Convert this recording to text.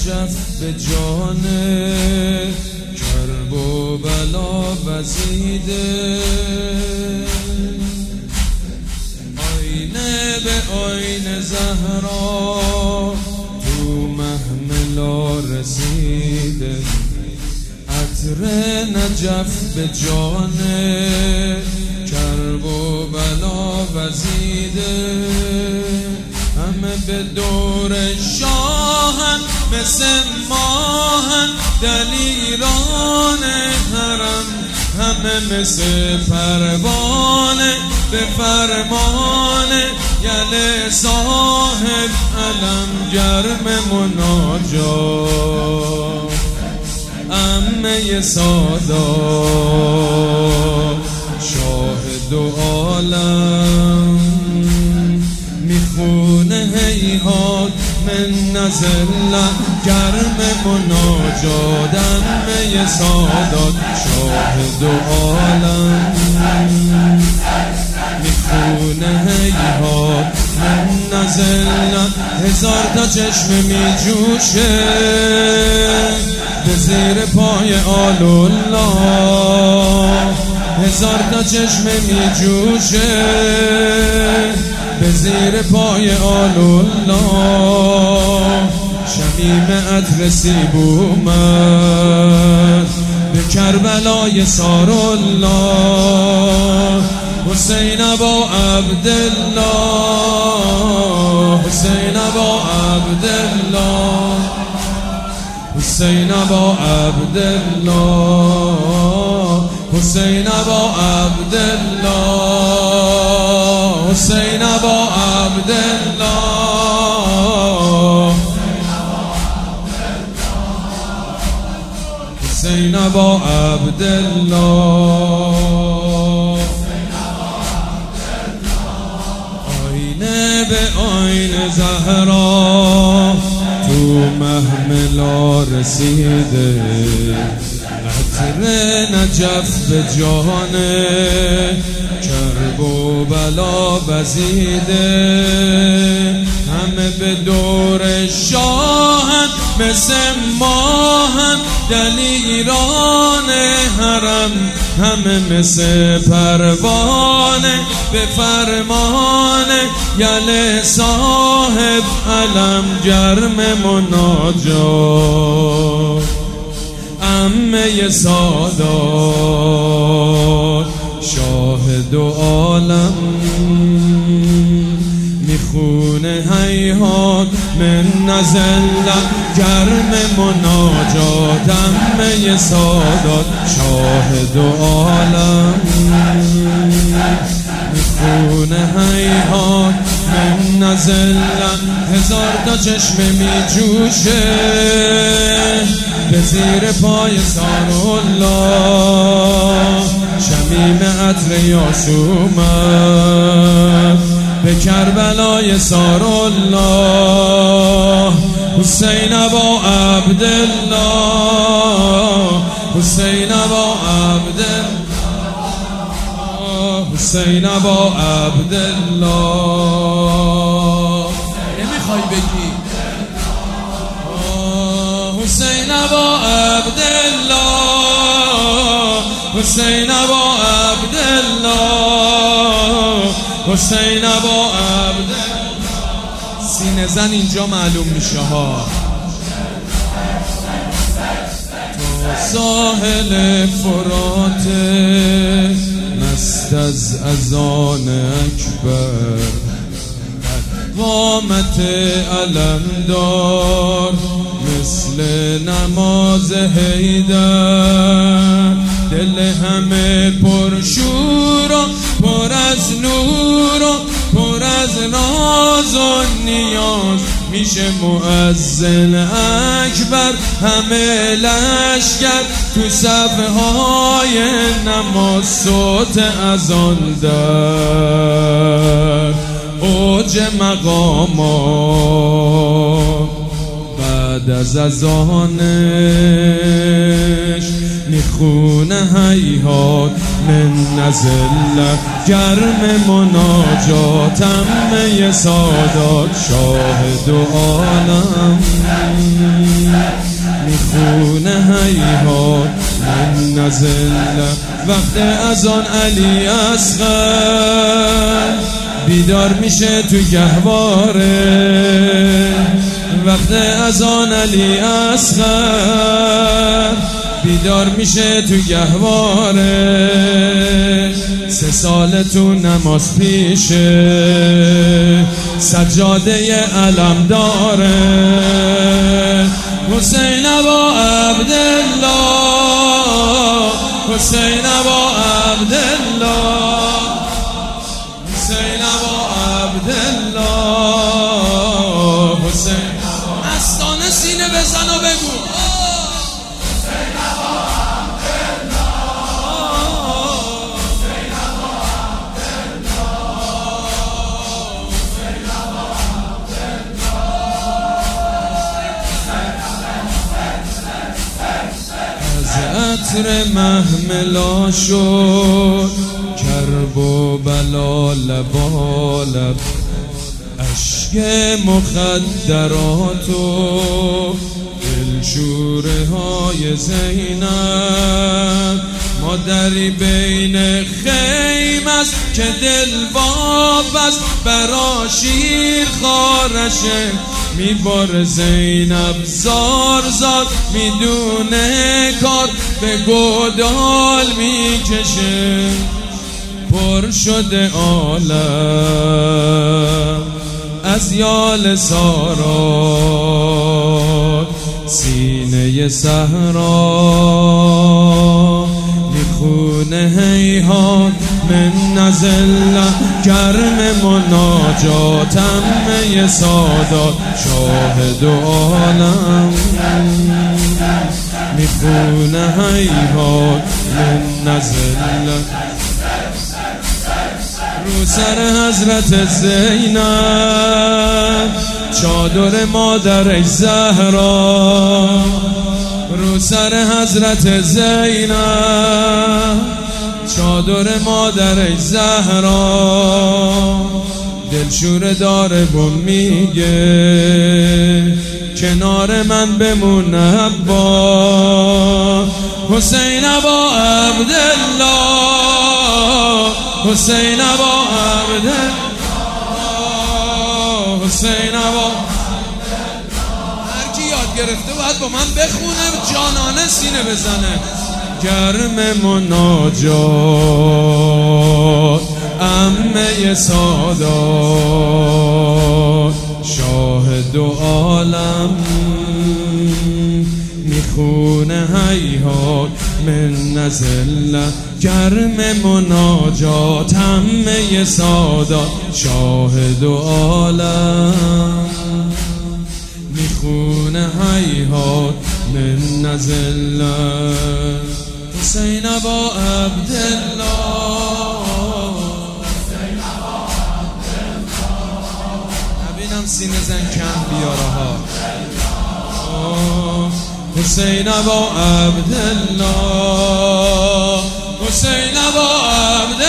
نجف به جان کرب و بلا وزیده، آینه به آینه زهرا تو محملا رسیده، عطر نجف به جان کرب و بلا وزیده، همه به دور شاهن مثل ماهن دلیران حرم، همه مثل پروانه به فرمان یل صاحب علم گرم مناجات، عمه سادات شاهد و عالم میخونه هیهات من نزل گرم مناجات، عمه سادات شاهد و عالم میخونه هیهات من نزل، هزار تا چشم میجوشه به زیر پای آل الله، هزار تا چشم میجوشه به زیر پای آل الله، شمیم عطر سیب اومد به کربلای سار الله، حسین ابا عبدالله، حسین ابا عبدالله، حسین ابا عبدالله، حسین ابا عبدالله، حسین ابا عبدالله، حسین ابا عبدالله، آینه به آینه زهرا تو محملا رسیده، عطر نجف به جان کرب و بلا وزیده، همه به دور شاهن مثل ماهن دلیران حرم، همه مثل پروانه به فرمان یل صاحب علم گرم مناجات، عمه سادات شاهد و عالم میخونه هیهات من نزل گرم مناجات، عمه سادات شاهد و عالم میخونه هیهات من نزل، هزار تا چشم میجوشه به زیر پای سار الله، شمیم عطر یاسومت به کربلای سار الله، حسین ابا عبدالله، حسین ابا عبدالله، حسین ابا عبدالله، نمیخوای بگی حسین ابا عبدالله، حسین ابا عبدالله، حسین ابا عبدالله، سینه زن اینجا معلوم میشه ها، تا ساحل فرات مست از اذان اکبر، قامت علمدار مثل نماز حیدر، دل همه پر شور و پر از نور و پر از ناز و نیاز، میشه مؤذن اکبر همه لشکر تو صفهای نماز، صوت اذان در اوج مقامات، بعد از اذانش میخونه هیهات من نزل گرم مناجات، عمه سادات شاهد و عالم میخونه هیهات من نزل. وقت اذان علی اصغر بیدار میشه تو گهواره. وقت اذان علی اصغر بیدار میشه تو گهواره. 3 سال تو نماز پیشه سجاده علم داره. حسین ابا عبدالله، حسین ابا عبدالله، حسین ابا عبدالله، حسین مستانه سینه بزن و بگو حسین ابا عبدالله، حسین ابا عبدالله، حسین ابا عبدالله. از عطر محملا شد کرب و بلا لبالب، اشک مخدرات و دلشوره های زینب. مادری بین خیم است که دل واب است برا شیر خارشه. میباره زینب زار زار میدونه کار به گودال میکشه. پر شده عالم از یال سارا، سینه صحرا میخونه هیهات من نزل. گرم مناجاتم می سادات شاهد عالم میخونه هیهات من نزل. رو سر حضرت زینب چادر مادرش زهرا. رو سر حضرت زینب چادر مادرش زهرا. دلشور داره بون میگه کنار من بمون ابا. حسین ابا عبدالله، حسین ابا عبدالله، حسین ابا. هر کی یاد گرفته باید با من بخونه جانانه سینه بزنه. گرم مناجات عمه سادات شاهد و عالم میخونه هیهات من نزل. گرم مناجات همه سادات شاهد و عالم میخونه هیهات من نزل. حسین ابا عبدالله، حسین ابا عبدالله. نبینم سینه زن کم بیاره ها. حسین ابا عبدالله، حسین ابا عبدالله.